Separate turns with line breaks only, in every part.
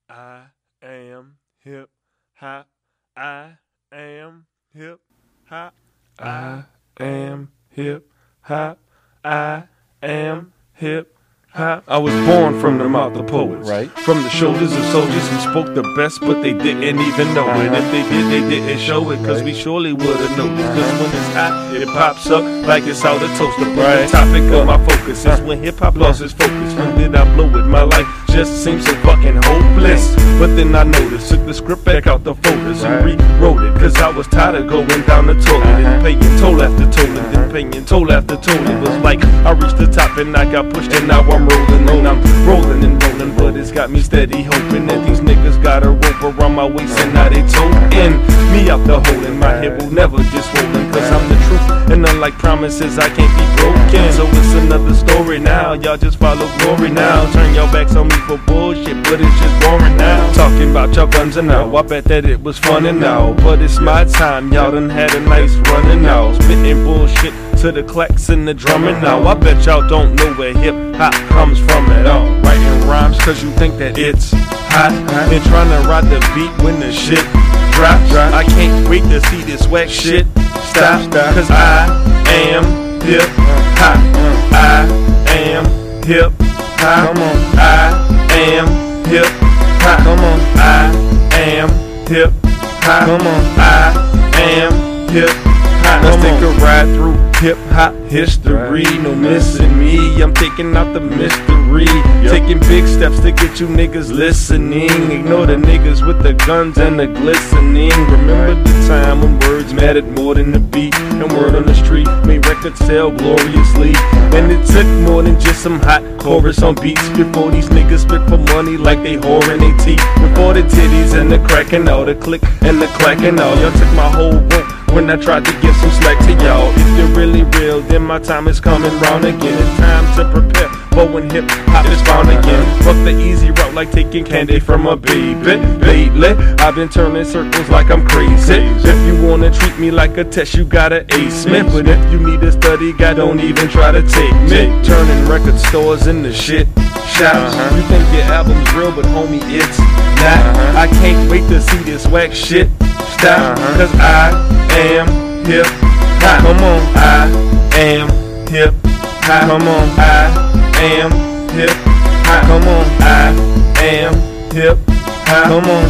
I am hip hop. I am hip hop. I am hip hop. I am hip hop. I was born from the mouth of poets,
right?
From the shoulders of soldiers who spoke the best, but they didn't even know it. If they did, they didn't show it, cause we surely would've noticed. Cause when it's hot, it pops up like it's out of toaster. But the topic of my focus is when hip-hop lost its focus. When did I blow it? My life just seems so fucking hopeless. But then I noticed, took the script back out the folders and rewrote it, cause I was tired of going down the toilet and paying toll after toll and then paying toll after toll. It was like I reached the top and I got pushed and now I'm rolling and I'm rolling and rolling. But it's got me steady hoping that these niggas got a rope around my waist and now they toting me out the hole, and my head will never get swollen, cause I'm the truth, and unlike promises I can't be broken. So it's another story now, y'all just follow glory now. Turn your backs on me for bullshit, but it's just boring now. Talking about y'all guns and now, I bet that it was fun and now, but it's my time, y'all done had a nice running now. Spitting bullshit to the clacks and the drumming now. I bet y'all don't know where hip hop comes from at all. Writing rhymes cause you think that it's hot, and trying to ride the beat when the shit drops. I can't wait to see this whack shit stop, cause I am hip hop. I am hip hop. I am hip hop. I am hip hop. I am hip hop. Let's take a ride through hip hop history. No missing me, I'm taking out the mystery. Taking big steps to get you niggas listening. Ignore the niggas with the guns and the glistening. Remember the time when words mattered more than the beat, and word on the street made records sell gloriously. And it took more than just some hot chorus on beats before these niggas spit for money like they whoring they teeth. Before the titties and the cracking out, the click and the clacking out. Y'all took my whole rope when I tried to give some slack to y'all. If you're really real, then my time is coming round again. It's time to prepare for when hip hop is found again. Fuck the easy route like taking candy from a baby. Lately, I've been turning circles like I'm crazy. If you wanna treat me like a test, you gotta ace me. But if you need a study guide, don't even try to take me. Turning record stores into shit shops. You think your album's real, but homie, it's not. I can't wait to see this whack shit stop, cause I am hip hop. Come on, I am hip hop. Come on, I am hip hop. Come on, I am hip hop. Come on,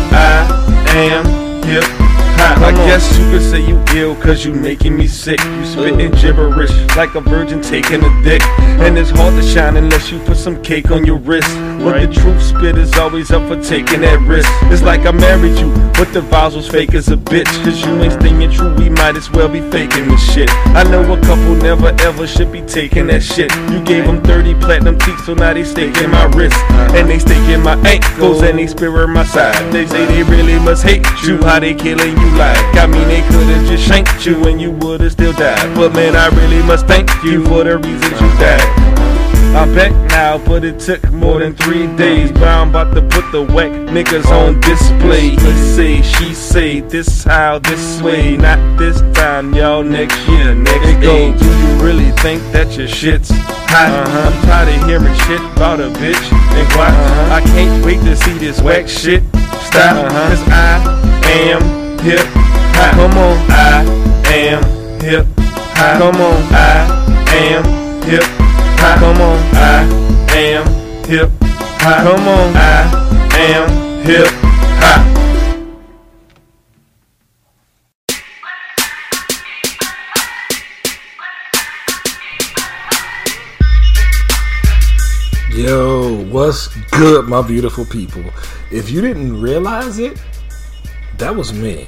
I am hip hop. I guess you could say you ill cause you making me sick. You spitting gibberish like a virgin taking a dick, and it's hard to shine unless you put some cake on your wrist. But the truth spit is always up for taking that risk. It's like I married you, but the vows was fake as a bitch. Cause you ain't staying true, we might as well be faking this shit. I know a couple never ever should be taking that shit. You gave them 30 platinum teeth, so now they staking my wrist, and they staking my ankles, and they spearing my side. They say they really must hate you, how they killing you like. I mean they could've just shanked you and you would've still died. But man, I really must thank you for the reasons you died. I'm back now, but it took more than 3 days. But I'm about to put the whack niggas on display. He say, she say, this how, this way. Not this time, y'all, next year, next day. Do you really think that your shit's hot? I'm tired of hearing shit about a bitch and why. I can't wait to see this whack shit stop, cause I am hip hop. Come on, I am hip hop. Come on, I am hip hop. Come on, I am hip hop. Come on, I am hip hop.
Yo, what's good, my beautiful people? If you didn't realize it, that was me.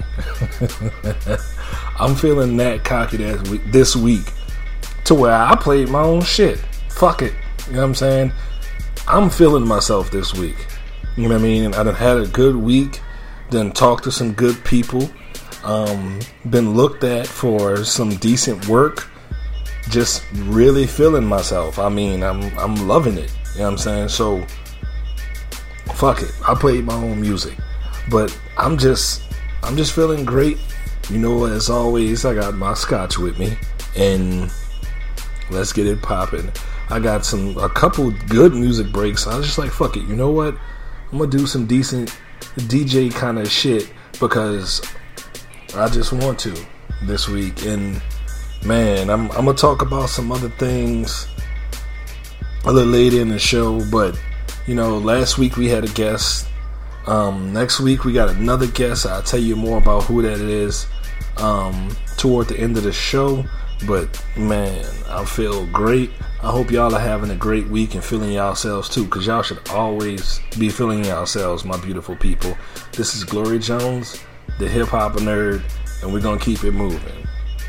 I'm feeling that cocky this week to where I played my own shit. Fuck it. You know what I'm saying? I'm feeling myself this week. You know what I mean? I done had a good week. Done talked to some good people. Been looked at for some decent work. Just really feeling myself. I mean, I'm loving it. You know what I'm saying? So, fuck it. I played my own music. But I'm just feeling great. You know, as always, I got my scotch with me. And let's get it popping. I got a couple good music breaks. I was just like, fuck it. You know what? I'm gonna do some decent DJ kind of shit because I just want to this week. And man, I'm gonna talk about some other things a little later in the show. But you know, last week we had a guest. Next week we got another guest. I'll tell you more about who that is toward the end of the show. But man, I feel great. I hope y'all are having a great week and feeling yourselves too, because y'all should always be feeling yourselves, my beautiful people. This is Glory Jones, the hip hop nerd, and we're gonna keep it moving.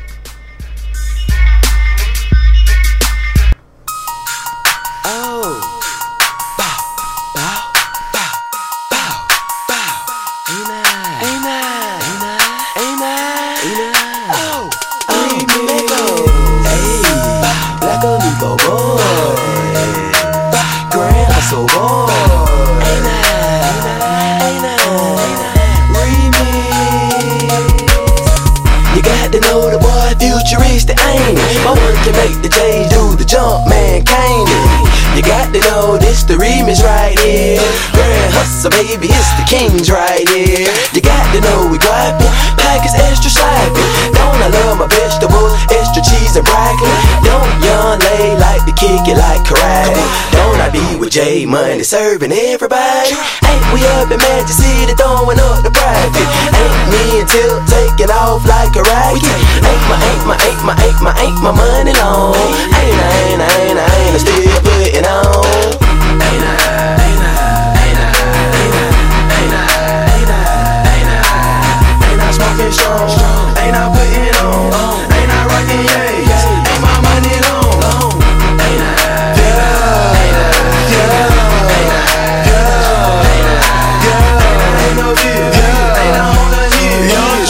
My work can make the J do the jump, man, can't it? You got to know this the remix right here. Grand hustle, baby, it's the kings right here. You got to know we guapin', packets extra sloppy. Don't I love my vegetables, extra cheese and broccoli? Don't young lay like to kick it like karate? Don't I be with J Money serving everybody? Ain't we up in Magic City throwing up the profit? Ain't me and Tip taking off like a rocket? Ain't my money long? Ain't I still putting on? Ain't I smoking strong? Ain't I putting on? Ain't I rocking yays? Ain't my money long? Ain't I? Ain't no view. Ain't I on the hill?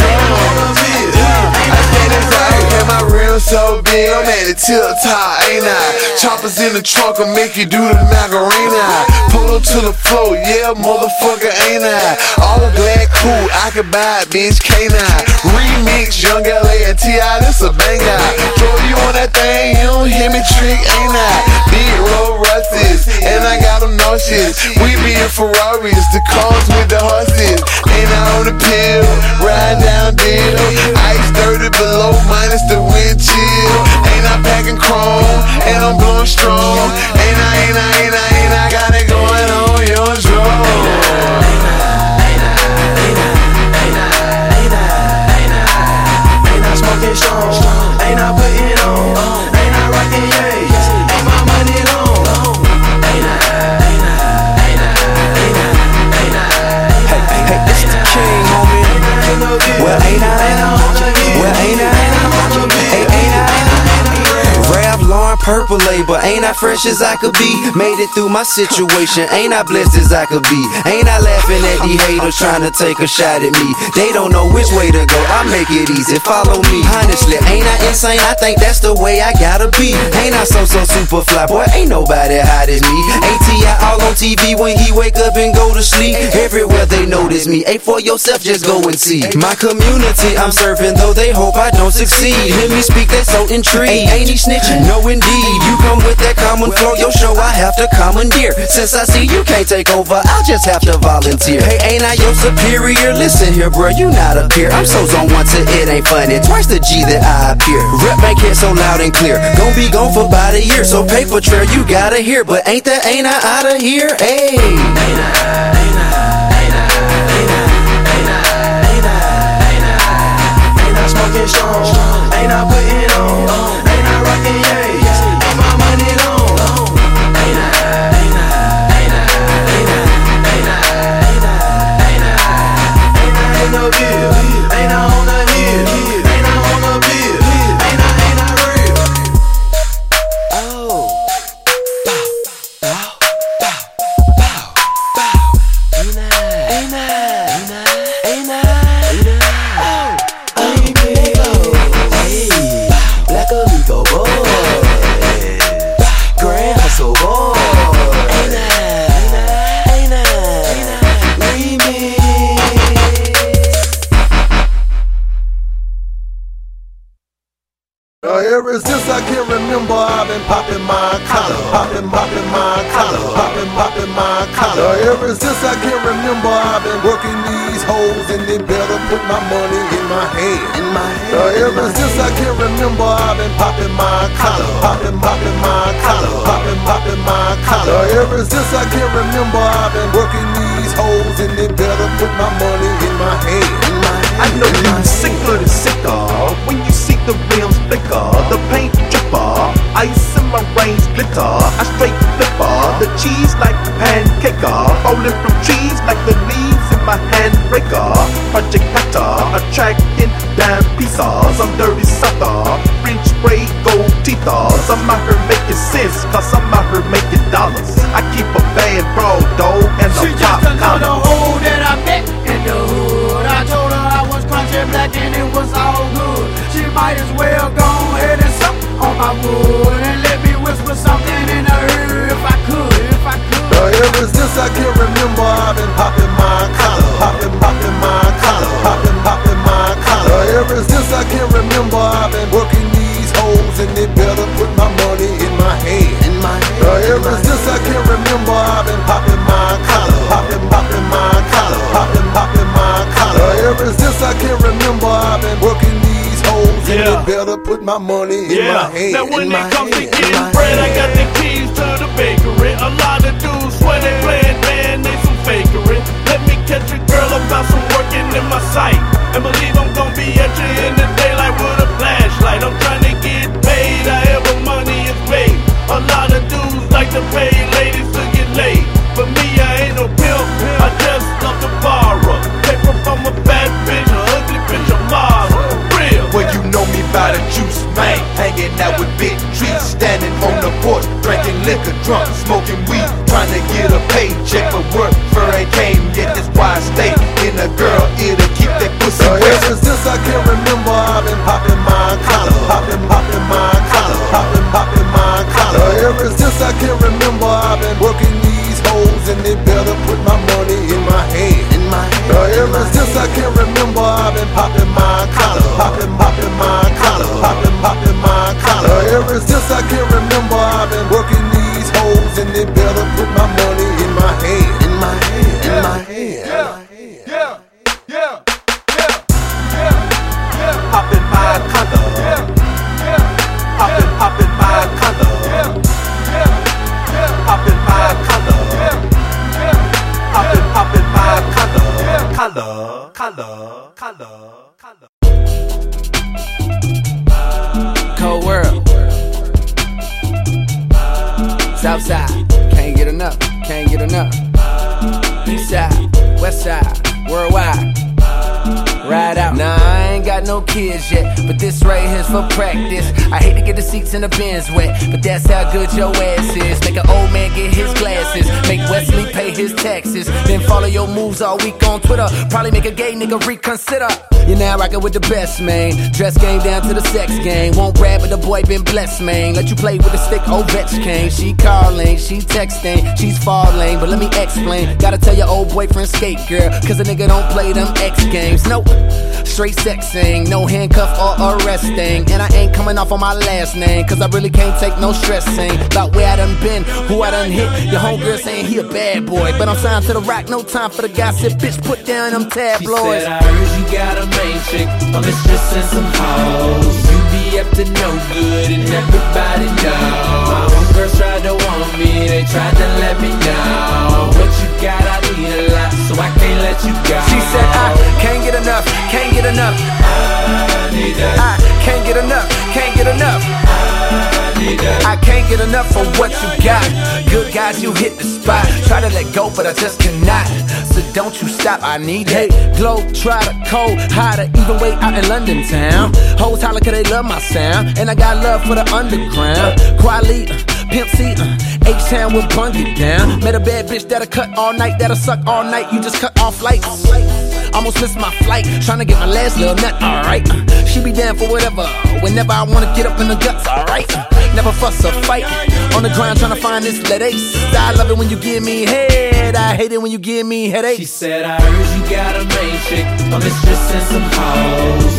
So big, I'm at the tip top, ain't I? Choppers in the trunk will make you do the Macarena. Pull up to the floor, yeah, motherfucker, ain't I? All glad cool, I could buy it, bitch, can't I? Remix, Young LA and T.I., this a banger. Throw you on that thing, you don't hear me trick, ain't I? Big roll Russes, and I got them nauseous. We be in Ferraris, the cars with the horses. Ain't I on the pill, riding down deal. Ice 30 below, minus the wind chill. Ain't I packing chrome, and I'm blowing strong. Ain't I got it going on your drum.
Ain't I smoking strong? Ain't I putting on? Ain't I rocking yays? Ain't my money long? Ain't I? Hey, it's the king, homie. Well, ain't I? Lauren Purple label, ain't I fresh as I could be? Made it through my situation, ain't I blessed as I could be? Ain't I laughing at these haters trying to take a shot at me? They don't know which way to go, I make it easy, follow me. Honestly, ain't I insane? I think that's the way I gotta be. Ain't I so super fly, boy, ain't nobody hot as me. ATI all on TV when he wake up and go to sleep. Everywhere they notice me, ain't for yourself, just go and see. My community I'm serving, though they hope I don't succeed. Hear me speak, they so intrigued. Ain't he snitching? No indeed, you come with that common flow, your show I have to commandeer. Since I see you can't take over, I'll just have to volunteer. Hey, ain't I your superior? Listen here, bro, you not a peer. I'm so zone one to it ain't funny, twice the G that I appear. Rep make it so loud and clear, gon' be gone for about a year. So paper trail you gotta hear, but ain't I outta here? Hey, ain't I smoking strong? Ain't I putting on? Ain't I rocking yays? Ain't my money long? Ain't I? Ain't no deal? Ain't I on the hill? Ain't I on the bill? Ain't I real? Oh, bow, bow, bow, bow, bow.
remember, I've been popping my collar, popping my collar, popping my collar. Ever since I can remember, I've been working these hoes, and they better put my money in my hand. Ever since I can remember, I've been popping my collar, popping my collar, popping my collar. Ever since I can remember, I've been working these hoes, and they better put my money in my hand.
I know you sicker than sicker when you see the rims flicker, the paint dripper, ice in my range glitter. I straight flipper, the cheese like pancaker, falling from trees like the leaves in my handbreaker. Project Petter, attracting damn pieces. I'm dirty sucker, French spray gold teethers. I'm out here making sense, cause I'm out here making dollars. I keep a bad broad though, and a
She
pop
just another
collar.
hoe that I met in the hood. I told her I was country black and it was all good. She might as well go ahead and suck on my wood and let me whisper something in her ear if I could.
Ever since I can remember, I've been popping my collar, popping my collar, popping my collar. Ever since I can remember, I've been working these hoes, and they better put my money in my hand. Ever since I can remember, I've been popping my collar, popping my collar, popping my collar. Ever since I can remember, I've been working these hoes, and they better put my money in my hand.
Now when it comes to getting bread, I got the keys to the bakery. A lot of dudes swear they playing man, they some fakery. Let me catch a girl about some working in my sight, and believe I'm gonna be at you in the daylight with a flashlight. I'm trying to get paid, however money is made. A lot of dudes like to pay ladies to get laid. For me, I ain't no pimp, I just love to borrow paper from a bad bitch, a ugly bitch, a model. Real.
Well, you know me by the juice, man. Hanging out with big trees, standing on the porch, drinking liquor, drunk, smoking weed, trying to get a paycheck, but work for ain't came yet. That's why I stay in a girl ear to keep that pussy wet.
Ever since I can remember, I've been popping my collar, popping my collar, popping my collar. Ever since I can remember, I've been working these hoes, and they better put my money in my hand. Ever since I can remember, I've been popping my collar, popping my collar, popping my collar. Ever since I can remember, I've been working these hoes, and they better put my money in my hand. In my hand.
Popping my collar, popping my collar, popping my collar, popping my color.
Cold world. Southside, can't get enough. East side, west side, worldwide. Ride out. Nah, I ain't got no kids yet, but this right here's for practice. I hate to get the seats in the Benz wet, but that's how good your ass is. Make an old man get his glasses, make Wesley pay his taxes, then follow your moves all week on Twitter. Probably make a gay nigga reconsider. You're now rockin' with the best, man. Dress game down to the sex game. Won't rap, but the boy been blessed, man. Let you play with the stick, Ovechkin. She calling, she texting, she's falling, but let me explain. Gotta tell your old boyfriend skate, girl, cause a nigga don't play them X games. Nope, straight sexing, no handcuff or arresting. And I ain't coming off on my last name, cause I really can't take no stressing about where I done been, who I done hit. Your homegirl saying he a bad boy, but I'm signed to the rock, no time for the gossip. Bitch, put down them tabloids.
She said, I heard you got a main chick, a mistress and some hoes. You be up to no good and everybody know. My homegirls tried to want me, they tried to let me know. What you got, I need a lot, so I can't let you go.
She said, I can't get enough, can't get enough.
I need that.
I can't get enough, can't get enough.
I need that.
I can't get enough for what you got. Good guys, you hit the spot. Try to let go, but I just cannot. So don't you stop, I need it. Glow, try to cold, hotter, even way out in London town. Hoes holler cause they love my sound, and I got love for the underground. Quali, Pimp C, H-Town will bung it down. Met a bad bitch that'll cut all night, that'll suck all night. You just cut off lights. Almost missed my flight, tryna get my last little nut, alright. She be down for whatever, whenever I wanna get up in the guts, alright. Never fuss or fight, on the ground tryna find this lead ace. I love it when you give me head, I hate it when you give me headaches.
She said, I heard you got a main chick, a mistress and some hoes. You be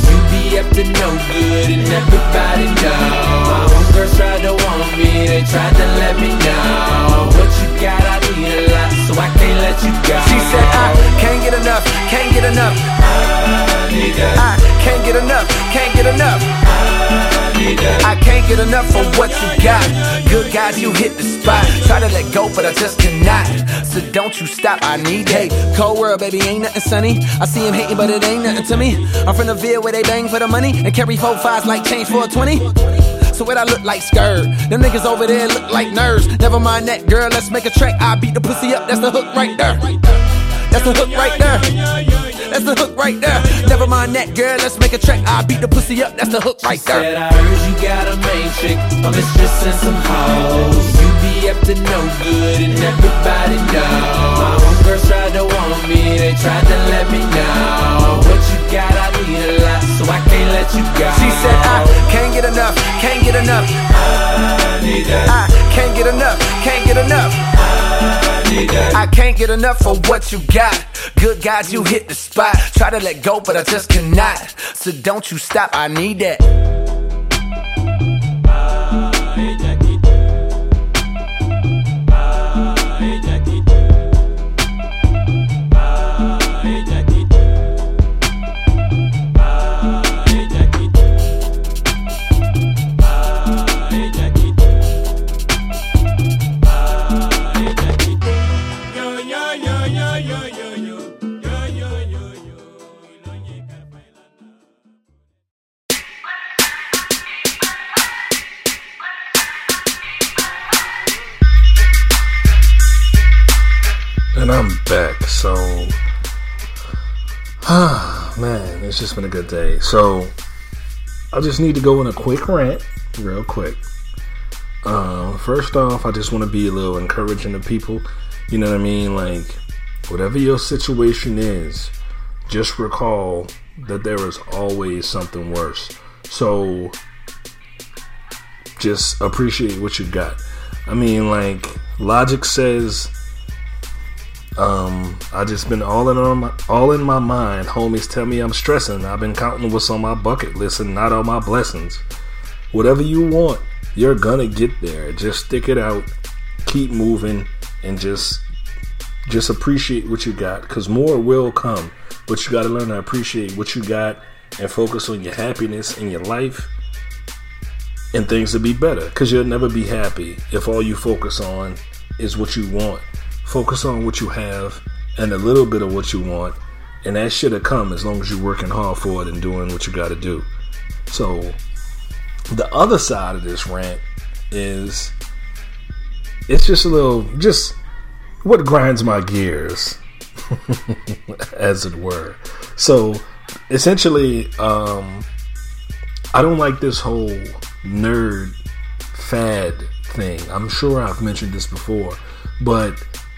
be up to no good and everybody know. My homegirls tried to want me, they tried to let me know. What you got, I need a lot, so I can't let you go.
She said I can't get enough, can't get enough.
I need that.
I can't get enough, can't get enough.
I need that.
I can't get enough of what you got. Good guys, you hit the spot. Try to let go, but I just cannot. So don't you stop, I need that. Cold world, baby, ain't nothing sunny. I see him hating, but it ain't nothing to me. I'm from the Ville where they bang for the money and carry 4 5s like change for a 20. So what I look like scared. Them niggas over there look like nerds. Never mind that, girl, let's make a track. I beat the pussy up, that's the hook right there. That's the hook right there. That's the hook right there. Never mind that, girl, let's make a track. I beat the pussy up, that's the hook right there.
Said I heard you got a main chick, a mistress and some hoes. You be up to no good and everybody know. My homegirls tried to want me, they tried to let me know. What you got, I need a lot, so I can't let you go.
She said I can't get enough, can't get enough.
I need that.
I can't get enough, can't get enough.
I need that.
I can't get enough of what you got. Good guys, you hit the spot. Try to let go, but I just cannot. So don't you stop, I need that.
And I'm back, so man, it's just been a good day. So I just need to go in a quick rant, real quick. First off, I just want to be a little encouraging to people. You know what I mean? Like, whatever your situation is, just recall that there is always something worse. So just appreciate what you got. I mean, like, Logic says, I just been all in my mind. Homies tell me I'm stressing. I've been counting what's on my bucket list and not all my blessings. Whatever you want, you're gonna get there. Just stick it out, keep moving, and just appreciate what you got, because more will come. But you gotta learn to appreciate what you got and focus on your happiness in your life, and things to be better, because you'll never be happy if all you focus on is what you want. Focus on what you have and a little bit of what you want, and that shit'll come as long as you're working hard for it and doing what you gotta do. So the other side of this rant is, it's just a little, just what grinds my gears, as it were. So essentially, I don't like this whole nerd fad thing. I'm sure I've mentioned this before, but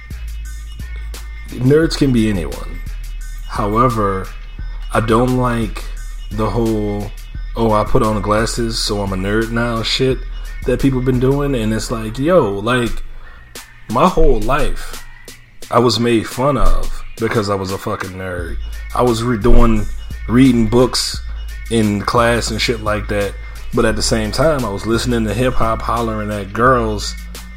nerds can be anyone. However, I don't like the whole, oh, I put on the glasses so I'm a nerd now shit that people been doing. And it's like, yo, like, my whole life I was made fun of because I was a fucking nerd. I was reading books in class and shit like that, but at the same time I was listening to hip hop, hollering at girls.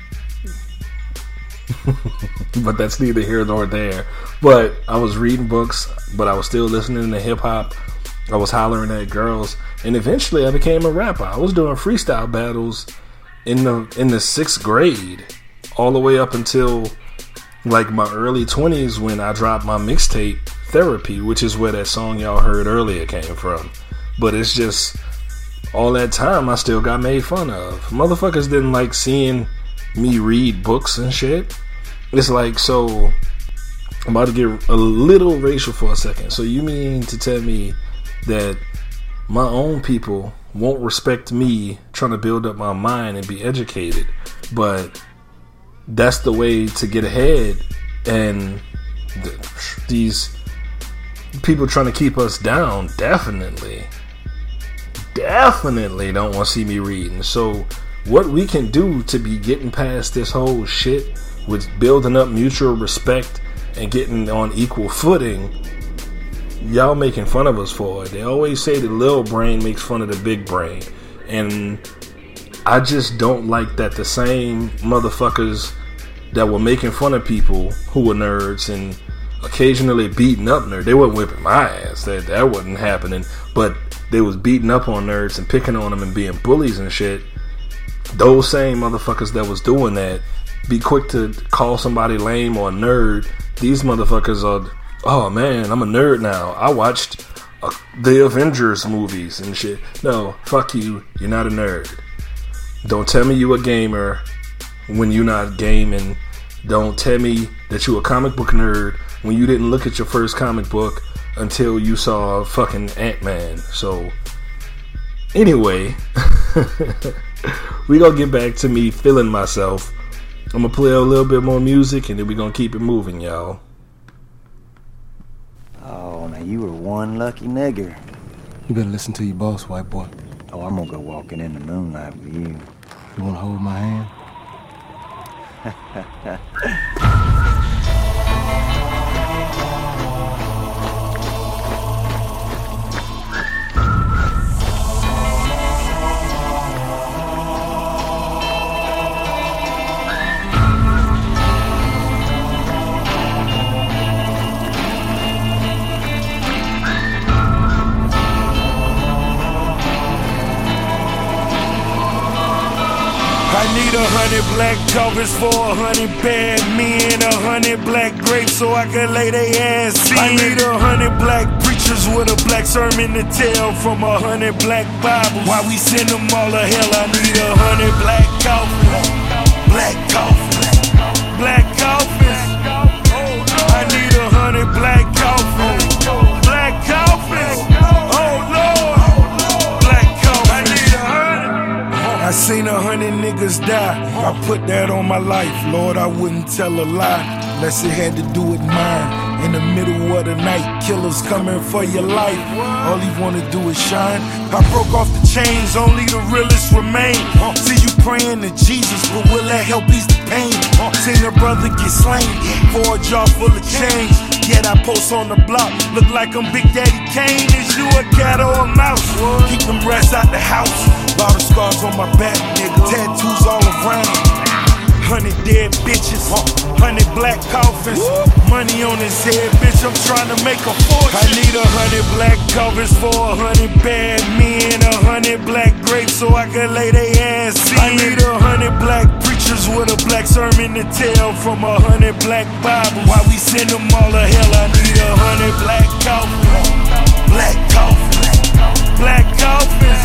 But that's neither here nor there. But I was reading books, but I was still listening to hip hop. I was hollering at girls, and eventually I became a rapper. I was doing freestyle battles in the 6th grade, all the way up until like my early 20s when I dropped my mixtape Therapy, which is where that song y'all heard earlier came from. But it's just, all that time I still got made fun of. Motherfuckers didn't like seeing me read books and shit. It's like, so I'm about to get a little racial for a second. So you mean to tell me that my own people won't respect me trying to build up my mind and be educated, but that's the way to get ahead, and these people trying to keep us down definitely don't want to see me reading. So what we can do to be getting past this whole shit with building up mutual respect and getting on equal footing y'all making fun of us for it. They always say the little brain makes fun of the big brain. And I just don't like that the same motherfuckers that were making fun of people who were nerds and occasionally beating up nerds. They weren't whipping my ass. That wasn't happening. But they was beating up on nerds and picking on them and being bullies and shit. Those same motherfuckers that was doing that, be quick to call somebody lame or a nerd. These motherfuckers are, oh man, I'm a nerd now. I watched the Avengers movies and shit. No, fuck you. You're not a nerd. Don't tell me you a gamer when you're not gaming. Don't tell me that you a comic book nerd when you didn't look at your first comic book until you saw fucking Ant-Man. So, anyway, we gonna get back to me feeling myself. I'm gonna play a little bit more music and then we gonna keep it moving, y'all.
Oh, now you were one lucky nigger.
You better listen to your boss, white boy.
Oh, I'm gonna go walking in the moonlight with you.
You wanna hold my hand?
I need 100 black covers for 100 bad men, 100 black grapes so I can lay they ass in. I need 100 black preachers with a black sermon to tell from 100 black Bibles. Why we send them all to hell? I need 100 black coffins, black coffins, black coffins. I need 100 black coffins, black coffins. Oh Lord, black coffins. I need 100. I seen 100 niggas die. I put that on my life. Lord, I wouldn't tell a lie unless it had to do with mine. In the middle of the night, killers coming for your life. All he wanna do is shine. I broke off the chains, only the realest remain. See you praying to Jesus, but will that help ease the pain? Seen a brother get slain for a jar full of change. Yet I post on the block, look like I'm Big Daddy Kane. Is you a cat or a mouse? Keep them rats out the house. Lot of scars on my back, nigga. Tattoos all around. 100 dead bitches, 100 black coffins. Money on his head, bitch, I'm trying to make a fortune. I need 100 black covers for 100 bad men, 100 black grapes so I can lay they ass in. I need 100 black preachers with a black sermon to tell from 100 black Bibles. Why we send them all to hell? I need 100 black coffins, black coffins, black coffins.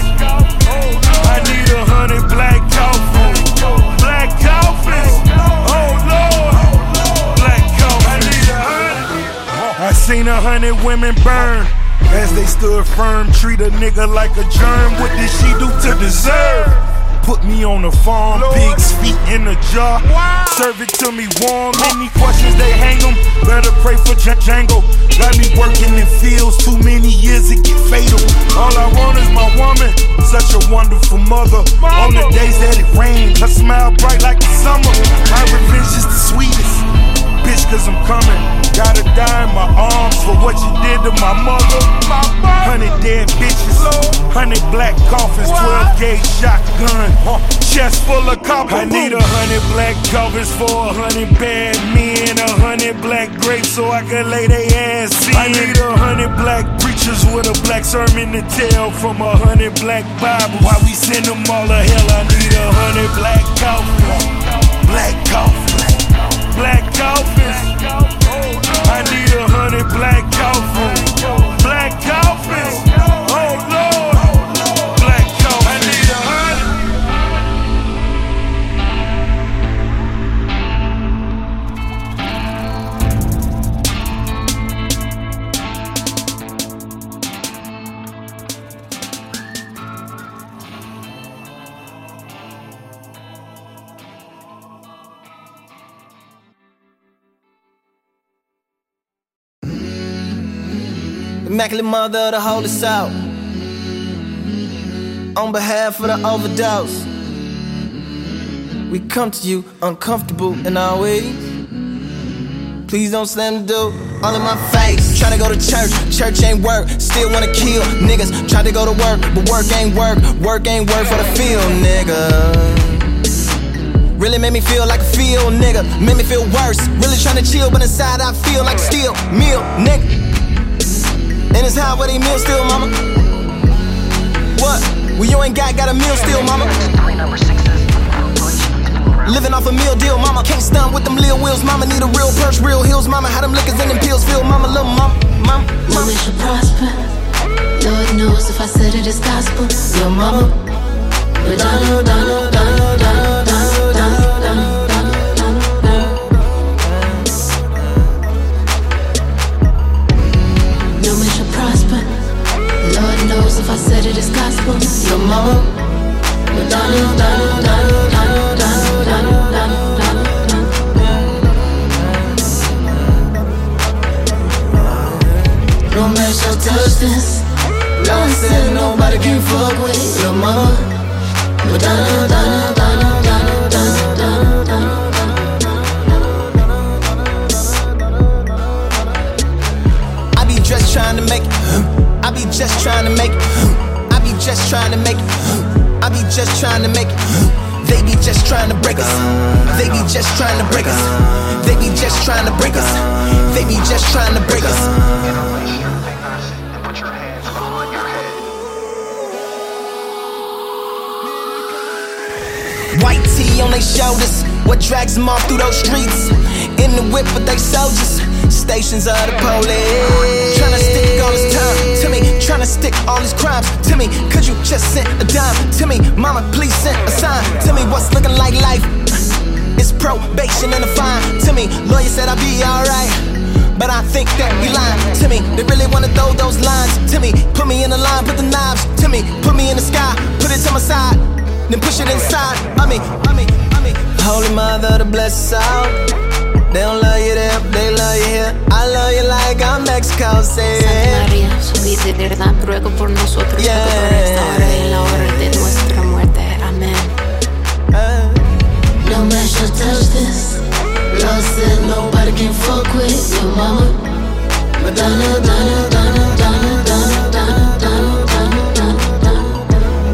I need 100 black coffins, black coffins. Oh Lord, black coffins. I need 100. I seen 100 women burn as they stood firm. Treat a nigga like a germ. What did she do to deserve? Put me on the farm, pigs feet in a jar. Serve it to me warm. Any questions they hang them. Better pray for Django. Got me working in fields too many years it get fatal. All I want is my woman, such a wonderful mother. On the days that it rains, her smile bright like the summer. My revenge is the sweetest, bitch, cause I'm coming. Gotta die in my arms for what you did to my mother. 100 dead bitches, 100 black coffins, 12 gauge shotgun, chest full of copper. I need 100 black covers for 100 bad men, 100 black grapes so I can lay they ass in. I need 100 black preachers with a black sermon to tell from 100 black Bibles. Why we send them all to hell? I need 100 black coffins, black coffins, black coffins. I need 100 black coffins, black coffins. Oh Lord, black coffins. I need 100.
Immaculate Mother of the Holy South, on behalf of the overdose, we come to you uncomfortable in our ways. Please don't slam the door. all in my face. Tryna go to church, church ain't work. Still wanna kill niggas. Try to go to work, but work ain't work. Work ain't work for the field, nigga. Really made me feel like a field, nigga. Made me feel worse. Really tryna chill, but inside I feel like steel meal, nigga. And it's how what they meal still, mama. What? Well, you ain't got a meal still, mama. Living off a meal deal, mama. Can't stunt with them Lil wheels, mama. Need a real purse, real heels, mama. How them liquors and them pills feel, mama. Little mama, mama, mama.
Mama should prosper. Lord knows if I said it, it's gospel. Your mama. Madonna, Donna, Donna, Donna, Donna, Donna, Donna, Donna, Donna. No man should prosper. Lord knows if I said it, it's gospel. Your mama. Madonna, Donna, Donna, Donna, Donna, Donna, Donna, Donna. No man shall touch this. Lord said nobody can fuck with your mama. Madonna, Donna, Donna, Donna, Donna, Donna, Donna.
I be just trying to make it. I be just trying to make it. I be just trying to make it. I be just trying to make it. They be just trying to break us. They be just trying to break us. They be just trying to break us. They be just trying to break us. White tee on they shoulders, what drags them off through those streets? In the whip with they soldiers, stations of the police. Tryna stick all this time to me, tryna stick all these crimes to me. Could you just send a dime to me? Mama, please send a sign to me. What's looking like life? It's probation and a fine to me. Lawyer said I'll be alright, but I think that he lying to me. They really wanna throw those lines to me. Put me in the line, put the knives to me. Put me in the sky, put it to my side, then push it inside. Holy Mother to bless us all. They don't love you there, they love you here. I love you like I'm Mexico, say
Santa María, su vida eterna, ruego por nosotros, por esta hora y en la hora de nuestra muerte. Amén. No man shall touch this. Lord said nobody can fuck with your mama. Madonna, Donna, Donna, Donna, Donna, Donna, Donna, Donna, Donna.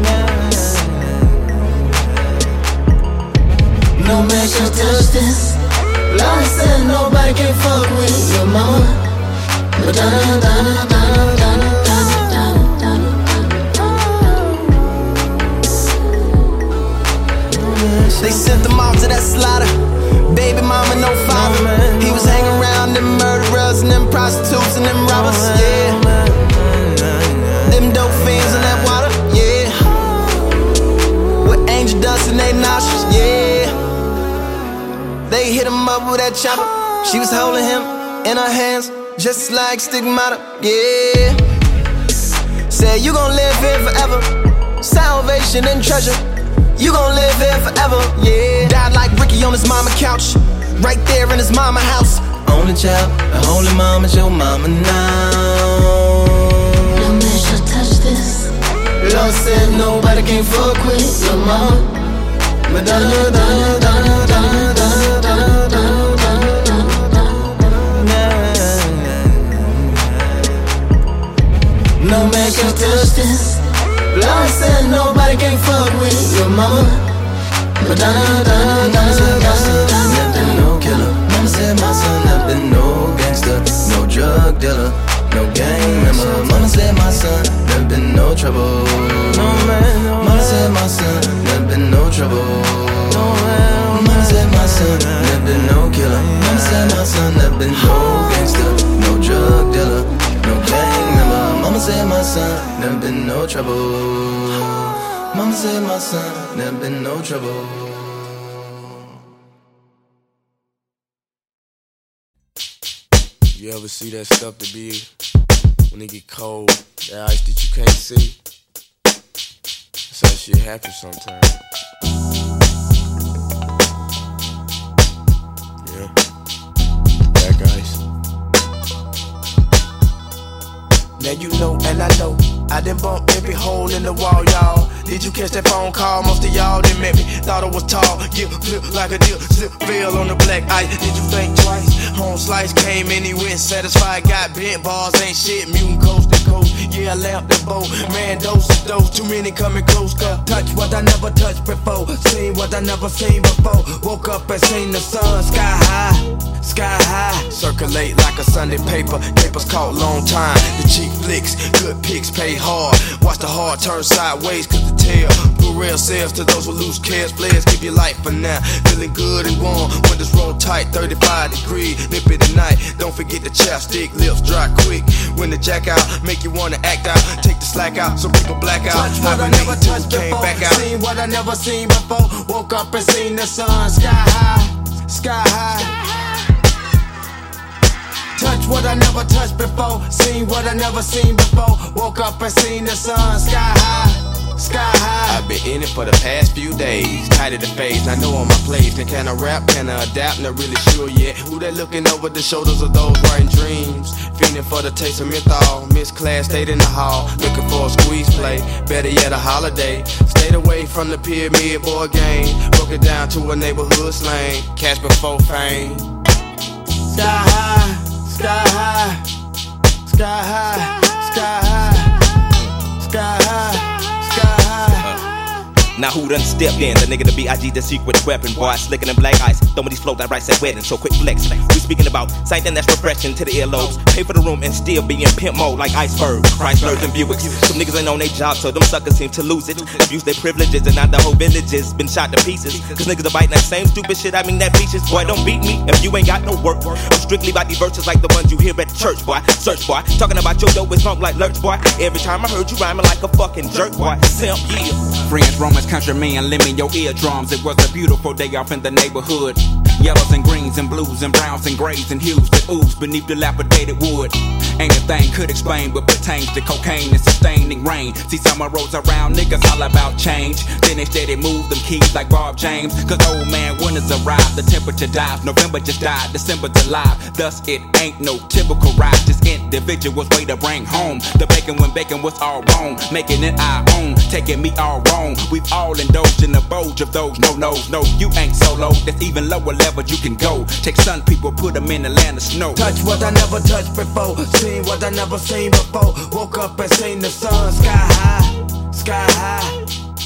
No man shall touch this. Lord said nobody can fuck with your mama. Madonna, Donna, Donna, Donna, Donna, Donna, Donna.
They sent them off to that slaughter. Baby mama, no father. He was hanging around them murderers and them prostitutes and them robbers, yeah. Them dope fiends in that water, yeah. With angel dust in they nostrils, yeah. They hit him up with that chopper. She was holding him in her hands, just like stigmata, yeah. Said you gon' live here forever. Salvation and treasure. You gon' live here forever, yeah. Died like Ricky on his mama couch, right there in his mama house. Only child, the holy mama's your mama now.
No man shall touch this.
Lord said nobody can fuck with your mama. Madonna, Donna, Donna, Donna, Donna, Donna, Donna, Donna. No man can touch this. Lord said nobody can fuck with your mama. Madonna, Donna, Donna, Donna, Donna. Never been no killer. Mama said my son never been no gangster, no drug dealer, no gang member. Mama said my son never been no trouble. Mama said my son never been no trouble. Mama said my son never been no killer. Mama said my son never been no gangster, no drug dealer, no gang member. Mama said my son never been no trouble. Mama said my son never been no trouble.
You ever see that stuff that be when it get cold, that ice that you can't see? That's how shit happens sometimes. Yeah, black ice.
Now you know and I know I done bumped every hole in the wall, y'all.
Did you catch that phone call? Most of y'all didn't met me. Thought I was tall, yeah, flip like a deal, slip fell on the black ice. Did you think twice? Home slice came and he went satisfied. Got bent bars, ain't shit, mutant coast to coast. Yeah, I lamped the boat, man, dose is dose. Too many coming close, touch what I never touched before. Seen what I never seen before. Woke up and seen the sun, sky high, sky high. Circulate like a Sunday paper, papers caught long time. The cheap flicks, good pics pay hard. Watch the heart turn sideways, cause the tail put real sales to those who lose cares. Players keep your life for now, feeling good and warm. Windows roll tight, 35 degrees, nip it at night. Don't forget the chapstick, lips dry quick. When the jack out, make you wanna act out. Take the slack out, so people black out. Touch what I never touched before, back out. Seen what I never seen before. Woke up and seen the sun, sky high, sky high. Touch what I never touched before. Seen what I never seen before. Woke up and seen the sun, sky high, sky high. I've been in it for the past few days. Tight of the face, I know on my place. Can I rap, can I adapt? Not really sure yet. Who they looking over the shoulders of those writing dreams? Feeling for the taste of menthol. Miss class, stayed in the hall. Looking for a squeeze play. Better yet, a holiday. Stayed away from the pyramid board game. Broke it down to a neighborhood slang. Cash before fame. Sky high. Sky high, sky high, sky high, sky high, sky high.
Now who done stepped in? The nigga, the B.I.G., the secret weapon. Boy, slicking in black ice. Throwing these floats that rice at wedding. So quick flex. We speaking about something that's refreshing to the earlobes. Pay for the room and still be in pimp mode like iceberg. Chryslers and Buicks. Some niggas ain't on their job, so them suckers seem to lose it. Abuse their privileges and now the whole village has been shot to pieces. Cause niggas are biting that same stupid shit. I mean that beaches. Boy, don't beat me if you ain't got no work. I'm strictly about these verses like the ones you hear at church, boy. Search, boy. Talking about your dough with funk like lurch, boy. Every time I heard you rhyming like a fucking jerk, boy. Simp, yeah.
Friends, Romans, countrymen, lend me your eardrums. It was a beautiful day off in the neighborhood. Yellows and greens and blues and browns and grays and hues that ooze beneath dilapidated wood. Ain't a thing could explain what pertains to cocaine and sustaining rain. See summer roads around, niggas all about change. Then they steady move them keys like Bob James. Cause old man winters arrive, the temperature dives. November just died, December's alive. Thus it ain't no typical ride, just individuals way to bring home. The bacon when bacon was all wrong, making it our own, taking me all wrong. We've all indulged in the bulge of those no-nos. No, you ain't solo, there's even lower levels you can go. Take sun people, put them in the land of snow.
Touch what I never touched before. Seen what I never seen before. Woke up and seen the sun, sky high, sky high.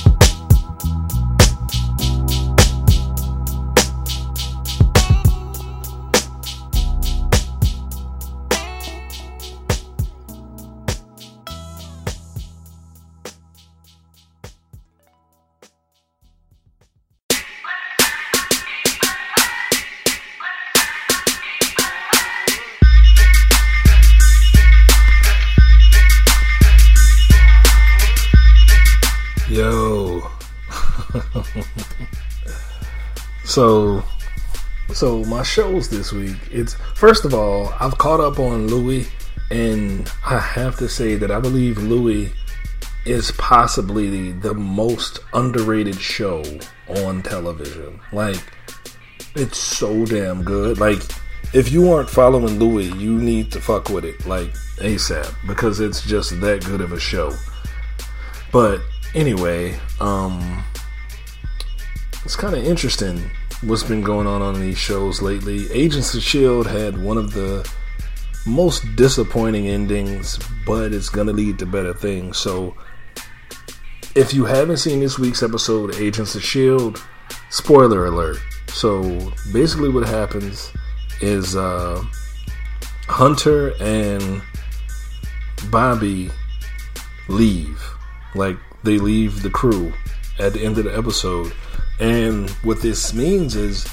Yo. So my shows this week, it's first of all, I've caught up on Louis, and I have to say that I believe Louis is possibly the most underrated show on television. Like, it's so damn good. Like, if you aren't following Louis, you need to fuck with it, like, ASAP, because it's just that good of a show. But anyway, it's kind of interesting what's been going on these shows lately. Agents of S.H.I.E.L.D. had one of the most disappointing endings, but it's gonna lead to better things. So if you haven't seen this week's episode of Agents of S.H.I.E.L.D., spoiler alert. So basically what happens is Hunter and Bobby leave. Like, they leave the crew at the end of the episode. And what this means is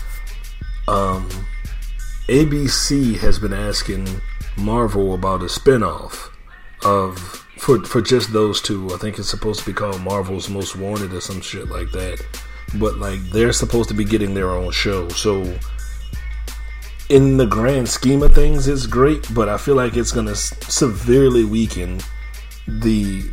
ABC has been asking Marvel about a spinoff for just those two. I think it's supposed to be called Marvel's Most Wanted or some shit like that. But like, they're supposed to be getting their own show. So in the grand scheme of things, it's great, but I feel like it's gonna severely weaken the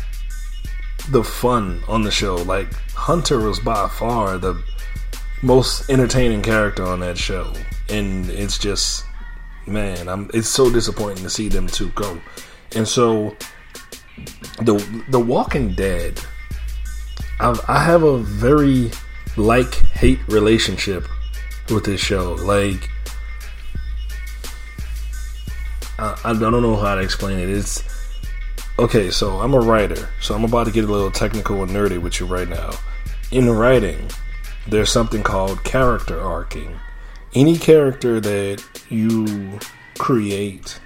fun on the show. Like, Hunter was by far the most entertaining character on that show, and it's just, man, it's so disappointing to see them two go. And so the Walking Dead I have a very like-hate relationship with this show. Like, I don't know how to explain it. It's okay. So I'm a writer. So I'm about to get a little technical and nerdy with you right now. In writing, there's something called character arcing. Any character that you create,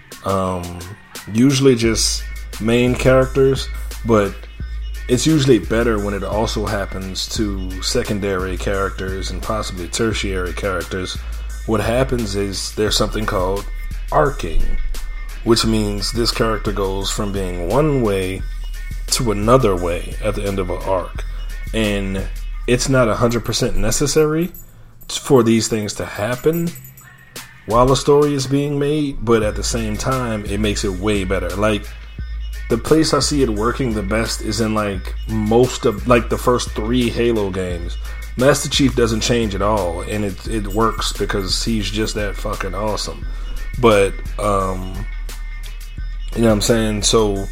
usually just main characters, but it's usually better when it also happens to secondary characters and possibly tertiary characters. What happens is there's something called arcing, which means this character goes from being one way to another way at the end of an arc. And it's not 100% necessary for these things to happen while the story is being made, but at the same time, it makes it way better. Like, the place I see it working the best is in like most of like the first 3 Halo games. Master Chief doesn't change at all, and it works because he's just that fucking awesome. But you know what I'm saying? So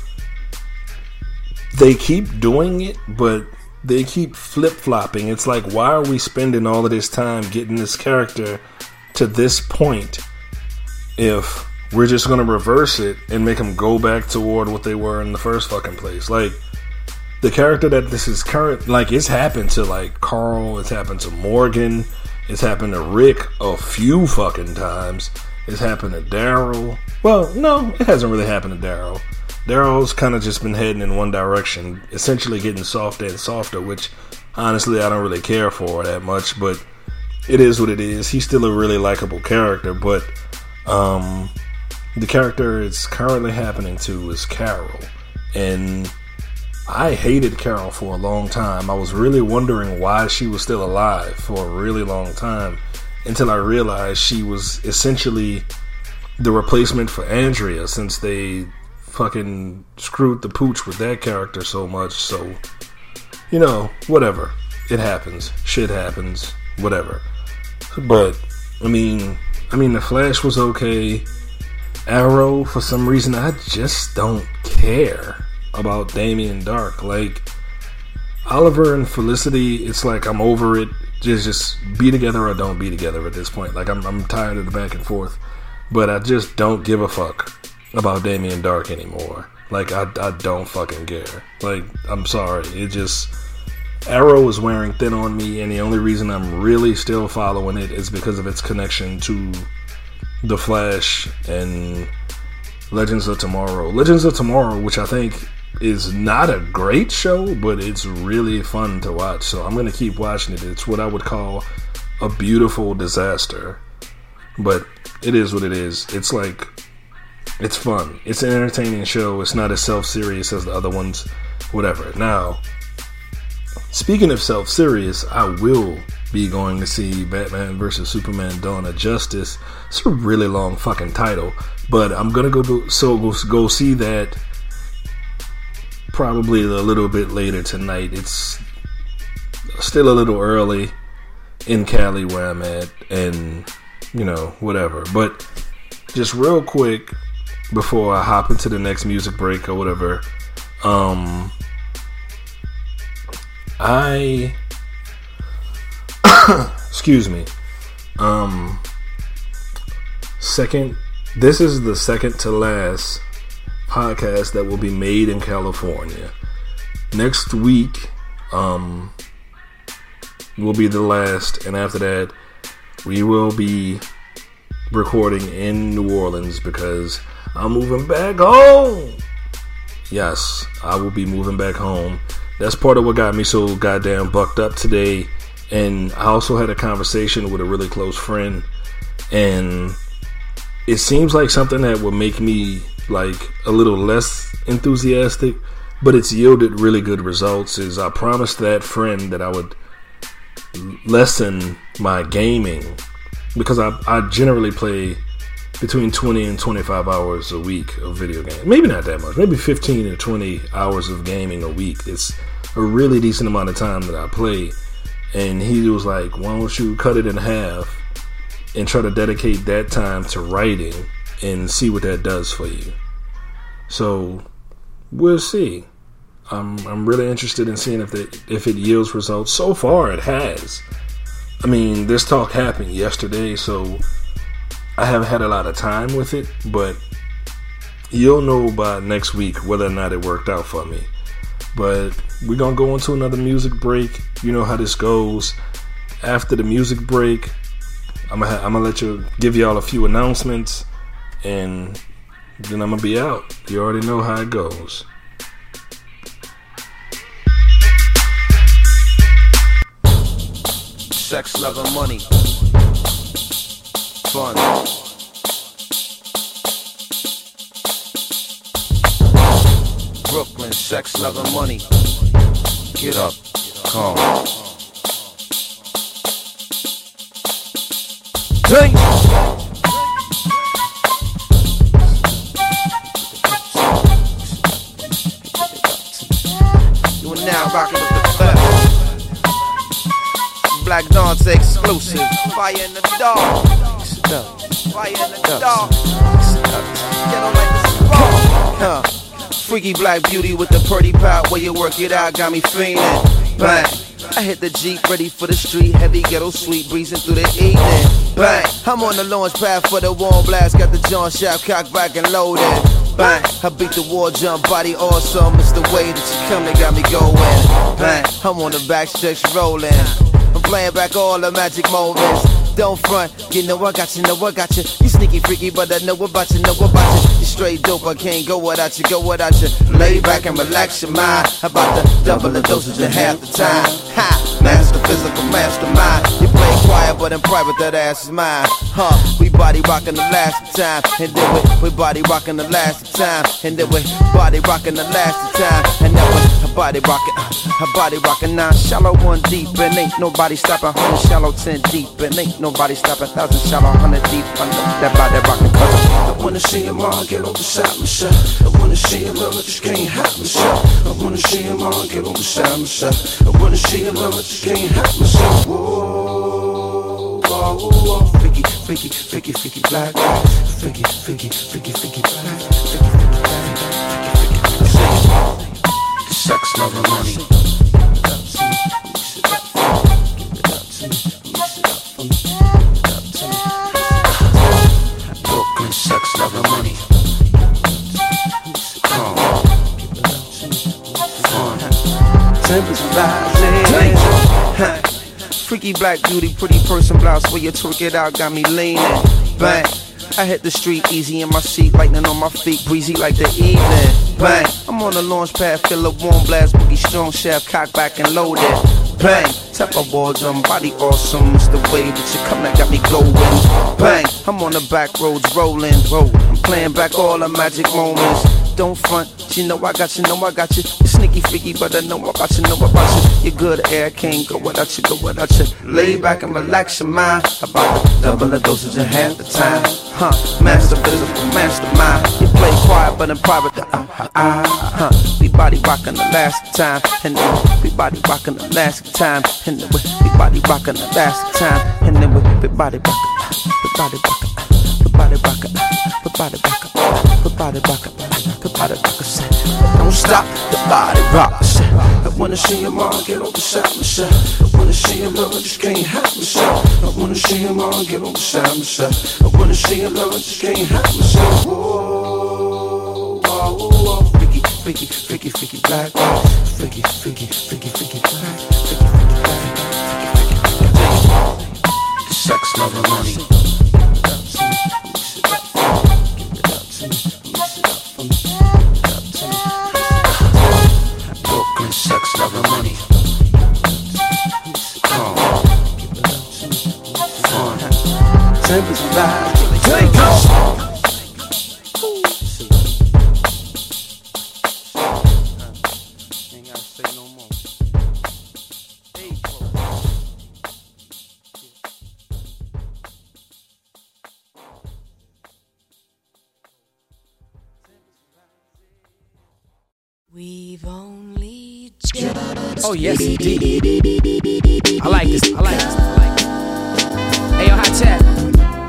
they keep doing it, but they keep flip-flopping. It's like, why are we spending all of this time getting this character to this point if we're just going to reverse it and make them go back toward what they were in the first fucking place? Like, the character that this is current, like, it's happened to, like, Carl, it's happened to Morgan, it's happened to Rick a few fucking times, it's happened to Daryl. Well, no, it hasn't really happened to Daryl. Daryl's kind of just been heading in one direction, essentially getting softer and softer, which, honestly, I don't really care for that much, but it is what it is. He's still a really likable character, but, the character it's currently happening to is Carol, and I hated Carol for a long time. I was really wondering why she was still alive for a really long time until I realized she was essentially the replacement for Andrea, since they fucking screwed the pooch with that character so much. So, you know, whatever. It happens. Shit happens. Whatever. But, I mean, The Flash was okay. Arrow, for some reason, I just don't care about Damien Dark. Like, Oliver and Felicity, it's like I'm over it. Just be together or don't be together at this point. Like, I'm tired of the back and forth. But I just don't give a fuck about Damien Dark anymore. Like, I don't fucking care. Like, I'm sorry. It just... Arrow is wearing thin on me, and the only reason I'm really still following it is because of its connection to The Flash and Legends of Tomorrow. Legends of Tomorrow, which I think is not a great show, but it's really fun to watch, so I'm going to keep watching it. It's what I would call a beautiful disaster, but it is what it is. It's like, it's fun. It's an entertaining show. It's not as self-serious as the other ones, whatever. Now, speaking of self-serious, I will be going to see Batman vs. Superman Dawn of Justice. It's a really long fucking title, but I'm gonna go see that probably a little bit later tonight. It's still a little early in Cali where I'm at, and you know, whatever. But just real quick before I hop into the next music break or whatever, excuse me. This is the second to last podcast that will be made in California. Next week, will be the last, and after that, we will be recording in New Orleans because I'm moving back home. Yes, I will be moving back home. That's part of what got me so goddamn bucked up today. And I also had a conversation with a really close friend, and it seems like something that would make me like a little less enthusiastic, but it's yielded really good results. Is I promised that friend that I would lessen my gaming, because I generally play between 20 and 25 hours a week of video games. Maybe not that much, maybe 15 to 20 hours of gaming a week. It's a really decent amount of time that I play. And he was like, why don't you cut it in half and try to dedicate that time to writing and see what that does for you. So we'll see. I'm really interested in seeing if it yields results. So far, it has. I mean, this talk happened yesterday, so I haven't had a lot of time with it, but you'll know by next week whether or not it worked out for me. But we're going to go into another music break. You know how this goes. After the music break, I'm going to give y'all a few announcements, and then I'm going to be out. You already know how it goes.
Sex, love, and money. Fun. Brooklyn, sex, love, and money. Get up, come. Drink. You are now rocking with the best. Black Dante exclusive. Fire in the dark. Fire in the dark. Get on like this. Freaky black beauty with the pretty pout. Where you work it out got me feeling. Bang. I hit the Jeep ready for the street. Heavy ghetto sweet breezing through the evening. Bang. I'm on the launch pad for the warm blast. Got the John shaft cocked back and loaded. Bang. I beat the wall jump body awesome. It's the way that you come that got me going. Bang. I'm on the back stretch rolling. I'm playing back all the magic moments. Don't front, you know I got you, know I got you. You sneaky freaky, but I know about you, know about you. You straight dope, I can't go without you, go without you. Lay back and relax your mind. About to double the dosage in half the time. Ha! Master physical, mastermind. You play quiet, but in private, that ass is mine. Huh? We body rockin' the last time, and then we body rockin' the last time, and then we body rockin' the last time, and then we body rockin', body rockin' 9 shallow 1 deep, and ain't nobody stoppin' 100 shallow 10 deep, and ain't nobody stoppin' 1,000 shallow 100 deep. I know that body rockin' cause I wanna see him all get on beside myself. I wanna see him love, I just can't help myself. I wanna see him all get on beside myself. I wanna see him love, I just can't help myself. Whoa, whoa, whoa, freaky, freaky, freaky, freaky black, freaky, freaky, freaky, freaky black, freaky, freaky black, freaky, freaky black. Sex, love, and money. Brooklyn, sex, love, and money. Come on. Fun. Tempers rising. Freaky black beauty, pretty person blouse. Where you twerk it out, got me leaning. Bang. I hit the street easy in my seat, lightning on my feet, breezy like the evening. Bang. I'm on the launch pad, feel a warm blast, boogie strong shaft, cock back and loaded. Bang. Tap a wall jump, body awesome. It's the way that you come that got me going. Bang. I'm on the back roads rolling. I'm playing back all the magic moments. Don't front, you know I got you, know I got you. You sneaky freaky, but I know about you, know about you. You're good air, can't go without you, go without you. Lay back and relax your mind. About to double the dosage in half the time. Huh, master physical, mastermind. You play quiet, but in private, we body rockin' the last time, and then we body rockin' the last time, and then we body rockin' the last time, and then we body rockin', we body rockin', we body rockin', we body rockin', we body rockin', we body rockin'. Don't stop the body rock. I wanna see him all get on beside myself. I wanna see him love, I just can't help myself. I wanna see him all get on beside myself. I wanna see him love, I just can't help myself. Whoa, whoa, whoa, freaky, freaky, freaky, freaky black, freaky, freaky, freaky, freaky black, freaky, freaky black, freaky, freaky black. Sex, love, and money. Sex, love, and money. Come on. Fun. Tempers rising. Drink up. Ain't gotta say no more.
We've only
oh yes, indeed. I like this. I like this. I like this. Hey, yo, Hot Tap, do me a favor.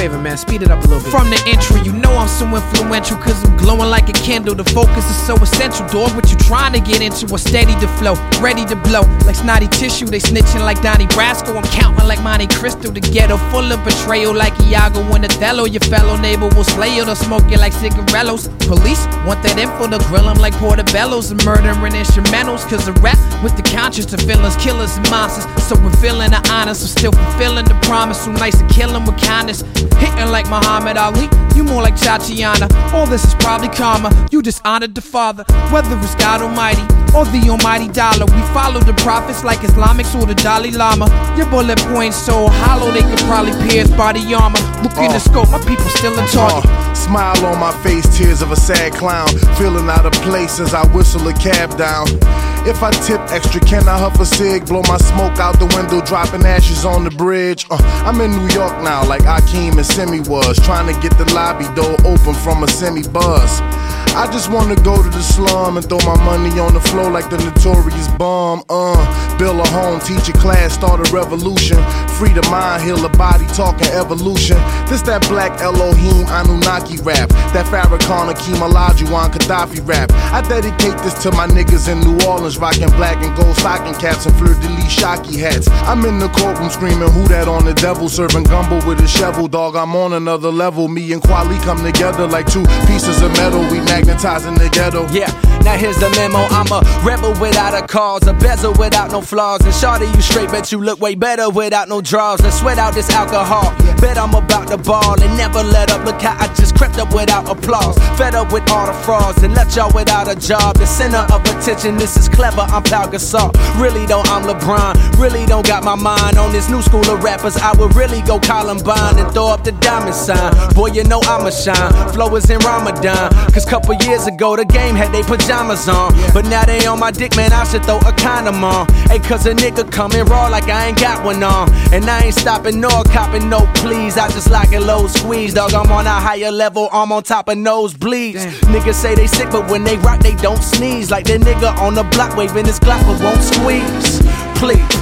favor, man, speed it up a little bit. From the intro, you know I'm so influential, cause I'm glowing like a candle. The focus is so essential, dog. What you trying to get into? A steady to flow, ready to blow. Like snotty tissue, they snitching like Donnie Brasco. I'm counting like Monte Cristo. The ghetto full of betrayal like Iago and Othello. Your fellow neighbor will slay you, they'll smoke you like cigarillos. Police want that info to grill them like portobellos. And murdering instrumentals, cause the rap with the conscience, the villains, killers and monsters. So revealing the honor, so still fulfilling the promise. So nice to kill them with kindness. Hitting like Muhammad Ali, you more like Tatiana. All this is probably karma, you just honored the Father. Whether it's God Almighty or the almighty dollar, we follow the prophets like Islamics or the Dalai Lama. Your bullet points so hollow they could probably pierce body armor. Look in the scope, my people still in target.
Smile on my face, tears of a sad clown. Feeling out of place as I whistle a cab down. If I tip extra, can I huff a cig? Blow my smoke out the window, dropping ashes on the bridge. I'm in New York now, like Akeem and Simi was, trying to get the lobby door open from a semi-buzz. I just wanna go to the slum and throw my money on the floor like the notorious bum. Build a home, teach a class, start a revolution. Free the mind, heal the body, talking evolution. This that black Elohim Anunnaki rap, that Farrakhan Akeem Olajuwon Gaddafi rap. I dedicate this to my niggas in New Orleans, rocking black and gold stocking caps and fleur-de-lis shocky hats. I'm in the courtroom screaming, who that on the devil? Serving gumbo with a shovel, dog, I'm on another level. Me and Kweli come together like two pieces of metal. We magnetizing the ghetto.
Yeah, now here's the memo. I'm a rebel without a cause, a bezel without no flaws. And shawty, you straight, bet you look way better without no draws. Let's sweat out this alcohol. Bet I'm about to ball and never let up. Look how I just crept up without applause. Fed up with all the frauds and left y'all without a job. The center of attention, this is clever, I'm Pau Gasol. Really though, I'm LeBron. Really don't got my mind on this new school of rappers. I would really go Columbine and throw up the diamond sign. Boy, you know I'ma shine. Flow is in Ramadan. Cause couple years ago, the game had they pajamas on. But now they on my dick, man, I should throw a condom on. Hey, cause a nigga coming raw like I ain't got one on. And I ain't stopping nor copping no please. I just like a low squeeze, dog. I'm on a higher level, I'm on top of nosebleeds. Niggas say they sick, but when they rock, they don't sneeze. Like that nigga on the block waving his Glock, but won't squeeze. Please.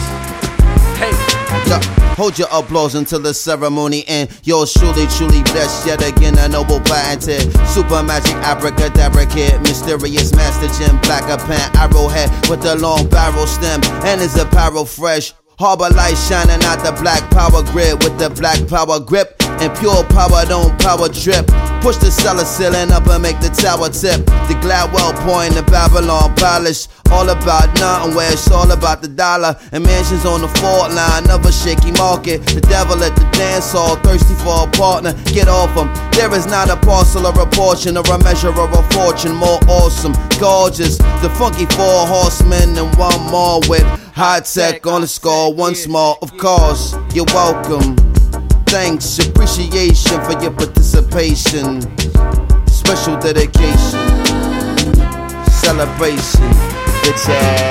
Hey.
Hold your applause until the ceremony ends. Yours truly blessed yet again, a noble patented. Super magic abracadabra kid, mysterious master gem, black a pen, arrowhead with the long barrel stem, and his apparel fresh. Harbor light shining out the black power grid with the black power grip. And pure power don't power trip. Push the cellar ceiling up and make the tower tip. The Gladwell point, the Babylon Palace. All about nothing where it's all about the dollar. And mansions on the fault line of a shaky market. The devil at the dance hall, thirsty for a partner. Get off him. There is not a parcel or a portion or a measure or a fortune more awesome, gorgeous. The funky four horsemen and one more with high tech on the score. Once more, of course, you're welcome. Thanks, appreciation for your participation. Special dedication, celebration, it's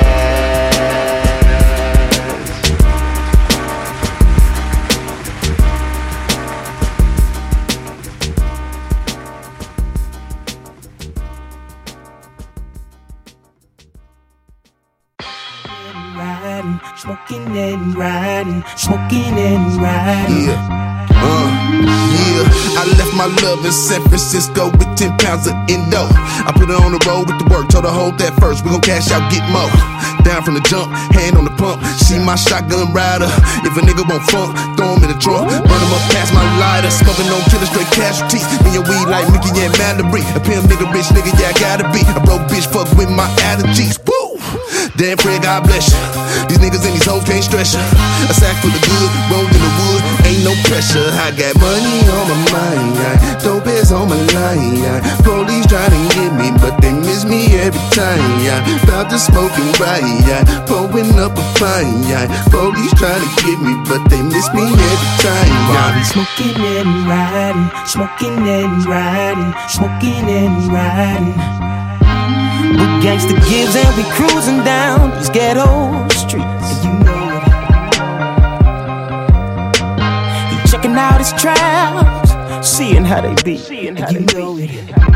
smoking and riding, smoking and riding.
I left my love in San Francisco with 10 pounds of endo. I put it on the road with the work, told her hold that first, we gon' cash out, get more. Down from the jump, hand on the pump, see my shotgun rider. If a nigga won't funk, throw him in the trunk, burn him up past my lighter. Smoking on killer straight casualties, me and weed like Mickey and Mallory. A pimp nigga, rich nigga, yeah I gotta be. A broke bitch, fuck with my allergies, woo! Damn Fred, God bless you. These niggas and these hoes can't stress you. A sack full of good, rolled in the wood, ain't no pressure. I got money on my mind, dope is on my line. Police trying to get me, but they miss me every time. About to smoking right, blowing up a fine. Police trying to get me, but they miss me every time.
Y'all be smoking and riding, smoking and riding, smoking and riding. We gangsta Gibbs and we cruising down these ghetto streets. You know it. He checking out his traps, seeing how they be. You know it.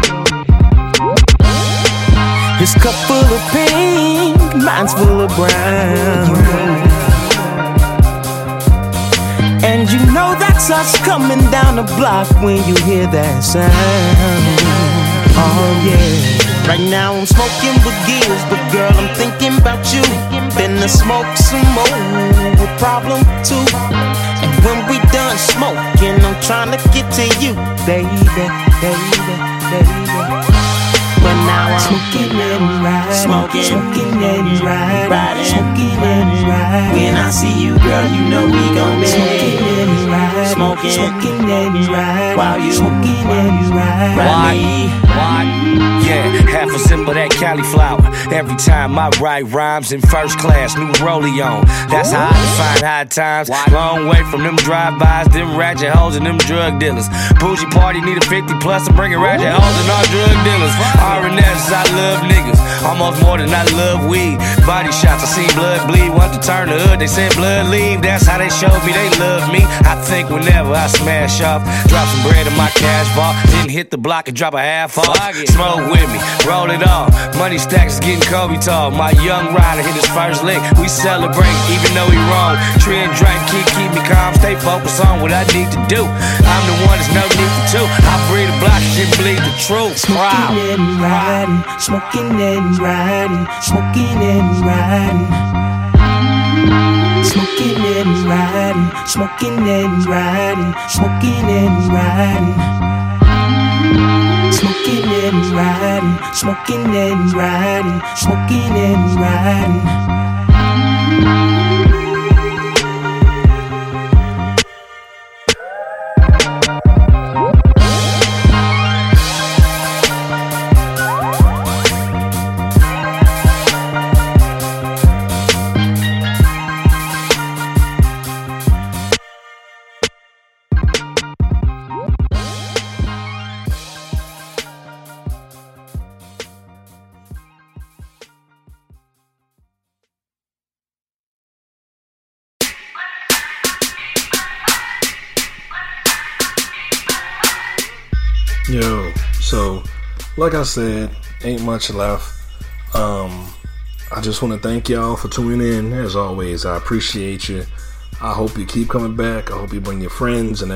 His cup full of pink, mine's full of brown. And you know that Starts coming down the block when you hear that sound. Oh yeah. Right now I'm smoking baguillas, but girl, I'm thinking about you. Finna smoke some more, a problem too. And when we done smoking, I'm trying to get to you, baby, baby, baby. But now I'm smoking and riding, smoking and riding, smoking and riding. When I see you, girl, you know we gon' be smoking and riding, smoking and riding. While you smoking and riding.
Yeah, half a sip of that cauliflower. Every time I write rhymes in first class, new rollie on. That's how I define high times. Long way from them drive-bys, them ratchet hoes and them drug dealers. Bougie party need a 50 plus to bring it ratchet hoes and all drug dealers. R&S, I love niggas, almost more than I love weed. Body shots, I seen blood bleed. Want to turn the hood, they said blood leave. That's how they showed me they love me. I think whenever I smash off, drop some bread in my cash vault, then hit the block and drop a half off. Smoke with me, roll it off. Money stacks is getting Kobe tall. My young rider hit his first lick. We celebrate even though he wrong. Trend drink, keep me calm, stay focused on what I need to do. I'm the one, there's no need for two. I breathe the block, shit bleed the truth.
Smoking and riding, smoking and riding, smoking and riding. Smoking and riding, smoking and riding, smoking and riding. Smoking and riding, smoking and riding, smoking and riding.
Yo, so like I said, ain't much left. I just want to thank y'all for tuning in. As always, I appreciate you. I hope you keep coming back. I hope you bring your friends and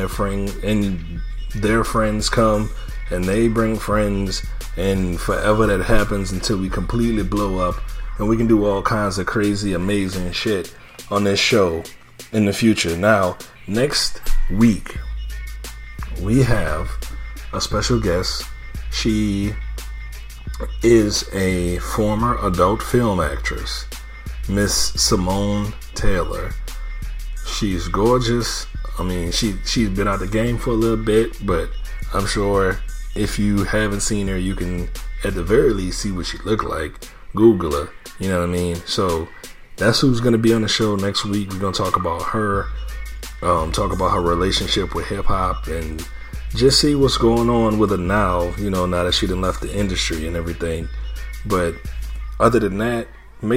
their friends come and they bring friends, and forever that happens until we completely blow up and we can do all kinds of crazy, amazing shit on this show in the future. Now, next week we have a special guest. She is a former adult film actress, Miss Simone Taylor. She's gorgeous. I mean, she's been out the game for a little bit, but I'm sure if you haven't seen her, you can at the very least see what she looked like. Google her, you know what I mean? So that's who's going to be on the show next week. We're going to talk about her, talk about her relationship with hip hop, and just see what's going on with her now, you know, now that she done left the industry and everything. But other than that,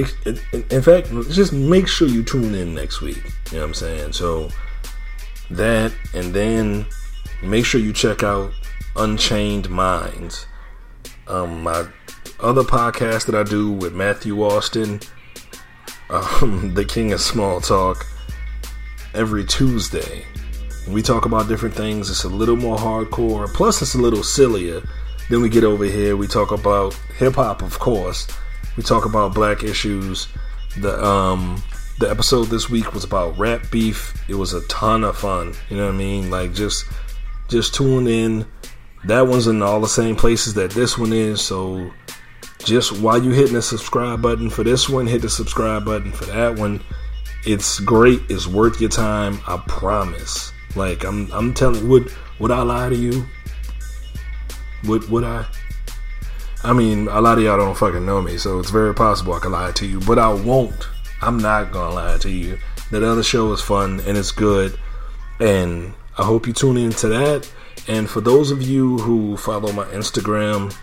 just make sure you tune in next week. You know what I'm saying? So that, and then make sure you check out Unchained Minds, my other podcast that I do with Matthew Austin, the King of Small Talk, every Tuesday. We talk about different things. It's a little more hardcore, plus it's a little sillier. Then we get over here, we talk about hip-hop, of course. We talk about black issues. The episode this week was about rap beef. It was a ton of fun. You know what I mean? Like, just tune in. That one's in all the same places that this one is. So just while you hitting the subscribe button for this one, hit the subscribe button for that one. It's great. It's worth your time. I promise. Like, I'm telling you, would I lie to you? Would I? I mean, a lot of y'all don't fucking know me, so it's very possible I could lie to you, but I won't. I'm not gonna lie to you. That other show is fun and it's good, and I hope you tune into that. And for those of you who follow my Instagram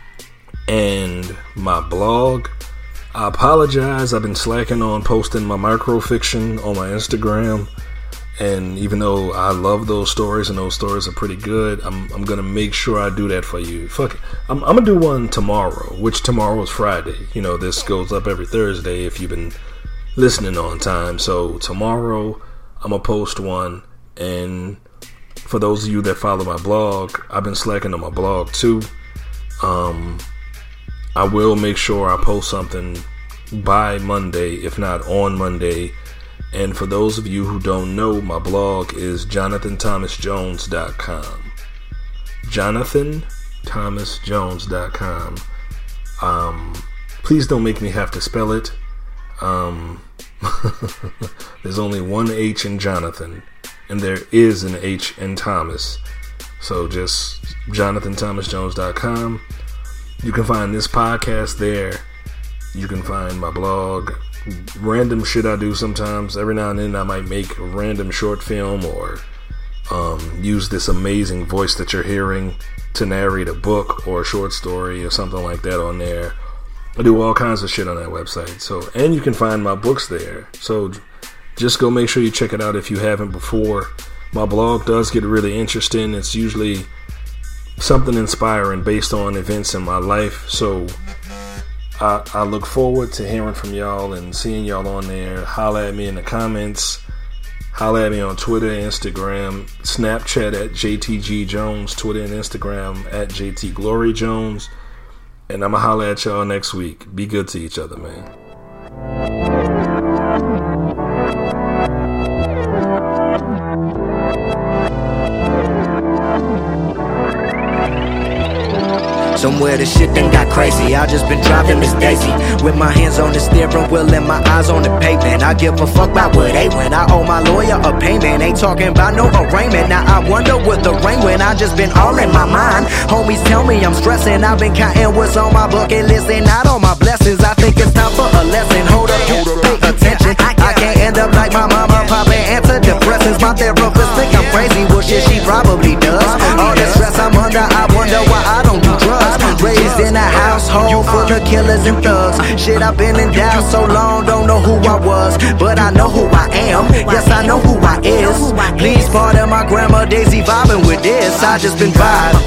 and my blog, I apologize. I've been slacking on posting my microfiction on my Instagram. And even though I love those stories and those stories are pretty good, I'm going to make sure I do that for you. Fuck it. I'm going to do one tomorrow, which tomorrow is Friday. You know, this goes up every Thursday if you've been listening on time. So tomorrow I'm going to post one, and For those of you that follow my blog, I've been slacking on my blog too. I will make sure I post something by Monday, if not on Monday. And for those of you who don't know, my blog is JonathanThomasJones.com. JonathanThomasJones.com. Please don't make me have to spell it. There's only one H in Jonathan, and there is an H in Thomas. So just JonathanThomasJones.com. You can find this podcast there. You can find my blog. Random shit I do sometimes. Every now and then I might make a random short film or use this amazing voice that you're hearing to narrate a book or a short story or something like that on there. I do all kinds of shit on that website. So, and you can find my books there. So just go make sure you check it out if you haven't before. My blog does get really interesting. It's usually something inspiring based on events in my life. So I look forward to hearing from y'all and seeing y'all on there. Holla at me in the comments. Holla at me on Twitter, Instagram, Snapchat at JTG Jones, Twitter and Instagram at JT Glory Jones. And I'ma holla at y'all next week. Be good to each other, man.
Somewhere the shit done got crazy. I just been driving Miss Daisy with my hands on the steering wheel and my eyes on the pavement. I give a fuck about where they went. I owe my lawyer a payment. Ain't talking about no arraignment. Now I wonder what the rain went. I just been all in my mind. Homies tell me I'm stressing. I've been counting what's on my bucket list and not all my blessings. I think it's time for a lesson. Hold up, pay attention. I can't end up like my mama popping antidepressants. My therapist think I'm crazy. Well shit, she probably does. All the stress I'm under, I wonder why I don't do drugs. Raised in a household full of killers and thugs. Shit, I've been in doubt so long, don't know who I was, but I know who I am. Yes, I know who I is. Please pardon my grandma Daisy vibing with this. I just been vibing.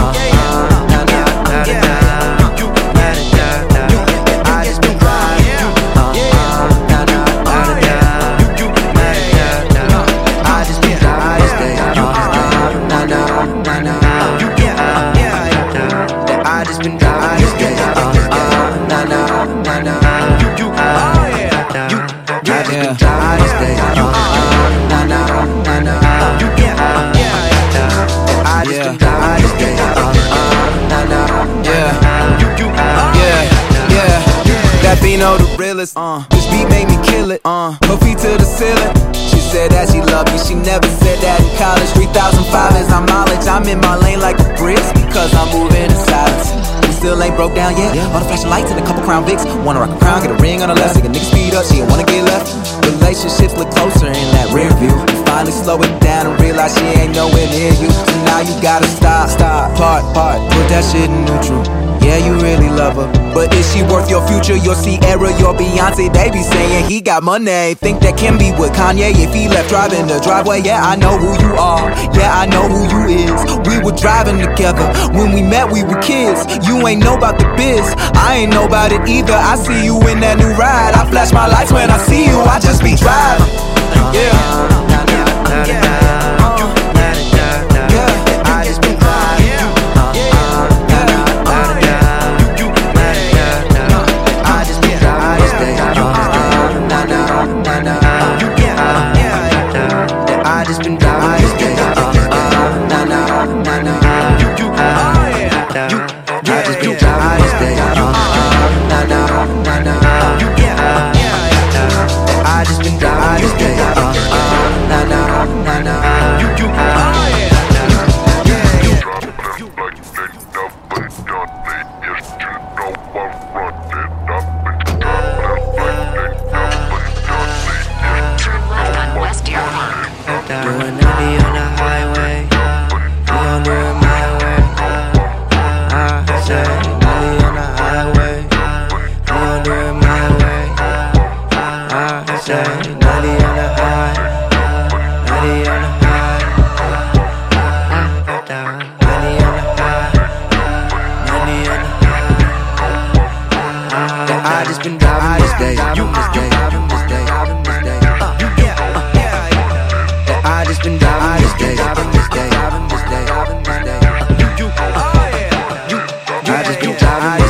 That Bino the realest, this beat made me kill it, her feet to the ceiling. She said that she loved me, she never said that in college. 3005 is our mileage, I'm in my lane like a breeze, because I'm moving in silence. We still ain't broke down yet, all the flashing lights and a couple Crown Vics. Wanna rock a crown, get a ring on her left, take a nigga speed up, she don't wanna get left. Relationships look closer in that rear view. You finally slow it down and realize she ain't nowhere near you. So now you gotta stop, part, put that shit in neutral. Yeah, you really love her, but is she worth your future? Your Sierra, your Beyonce, they be saying he got money. Think that can be with Kanye if he left driving the driveway. Yeah, I know who you are, yeah, I know who you is. We were driving together, when we met we were kids. You ain't know about the biz, I ain't know about it either. I see you in that new ride, I flash my lights when I see you. I just be driving, I just be driving.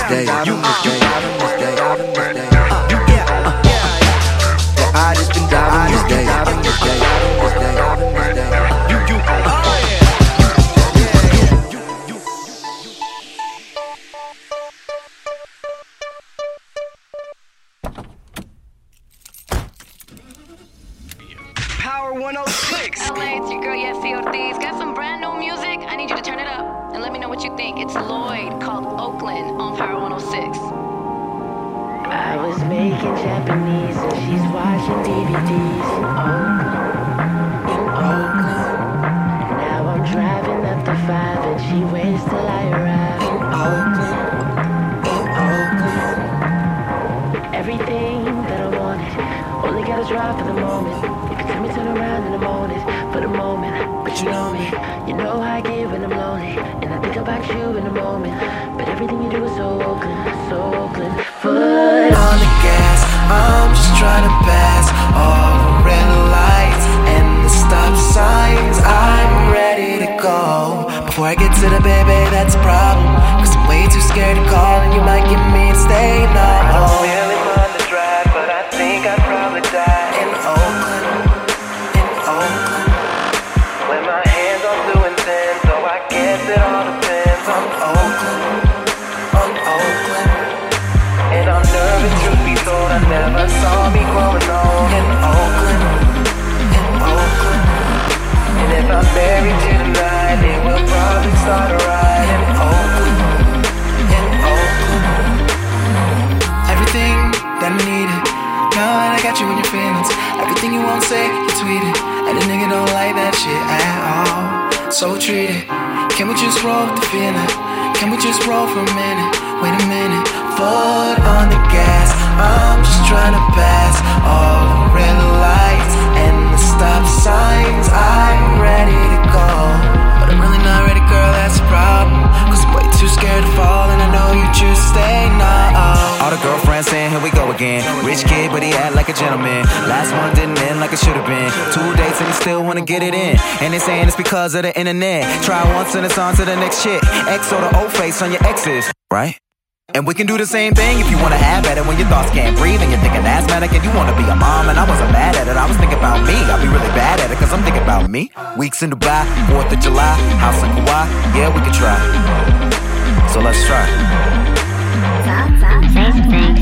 day. You diving this day. I just been diving this day.
Power 106.
LA, it's your girl Yessie Ortiz. Got some brand new music. I need you to turn it up and let me know what you think. It's Lloyd called Oakland on Power 106.
I was making Japanese and she's watching DVDs in Oakland. Now I'm driving up the 5 and she waits till I arrive in Oakland. Everything that I wanted, only gotta drive for the moment. You can tell me turn around in the morning for the moment, but you know me, you know how I get when I'm lonely, and I think about you in the moment. But everything you do is so Oakland, so Oakland. Foot on the gas, I'm just trying to pass all the red lights and the stop signs. I'm ready to go. Before I get to the baby, that's a problem, 'cause I'm way too scared to call, and you might get me to stay no. I don't really mind the drive, but I think I'd probably die in Oakland, when my hands are doing thin, so I guess it all depends on Oakland, and I'm nervous, truth be told, I never saw me growing old in Oakland, and if I'm married to the night, it will probably start a ride in Oakland. Everything that I needed, now that I got you in your feelings, everything you won't say, you tweet it, and a nigga don't like that shit at all, so treat it. Can we just roll with the feeling? Can we just roll for a minute? Wait a minute, foot on the gas, I'm just trying to pass all the red lights and the stop signs. I'm ready to go, but I'm really not ready, girl, that's a problem, 'cause I'm way too scared to fall, and I know you choose to stay now.
All the girlfriends saying, here we go again. Rich kid, but he act like a gentleman. Last one didn't end like it should've been. 2 dates and he still wanna get it in. And they saying it's because of the internet. Try once and it's on to the next shit. X or the old face on your exes, right? And we can do the same thing if you wanna have at it when your thoughts can't breathe and you're thinking asthmatic and you wanna be a mom. And I wasn't mad at it, I was thinking about me. I'll be really bad at it, 'cause I'm thinking about me. Weeks in Dubai, 4th of July, house in Kauai, yeah, we can try. So let's try.
Say some things.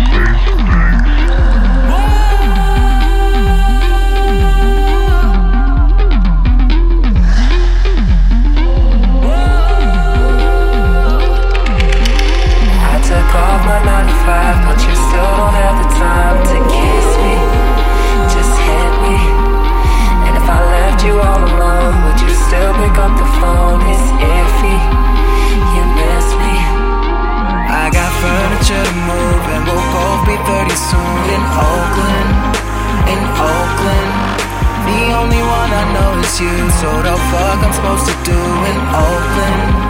I took off my 9 to 5, but you still don't have the time to kiss me. Just hit me. And if I left you all alone, would you still pick up the phone? It's iffy. You miss me. I got furniture to move and we'll both be 30 soon in Oakland, The only one I know is you, so the fuck I'm supposed to do in Oakland.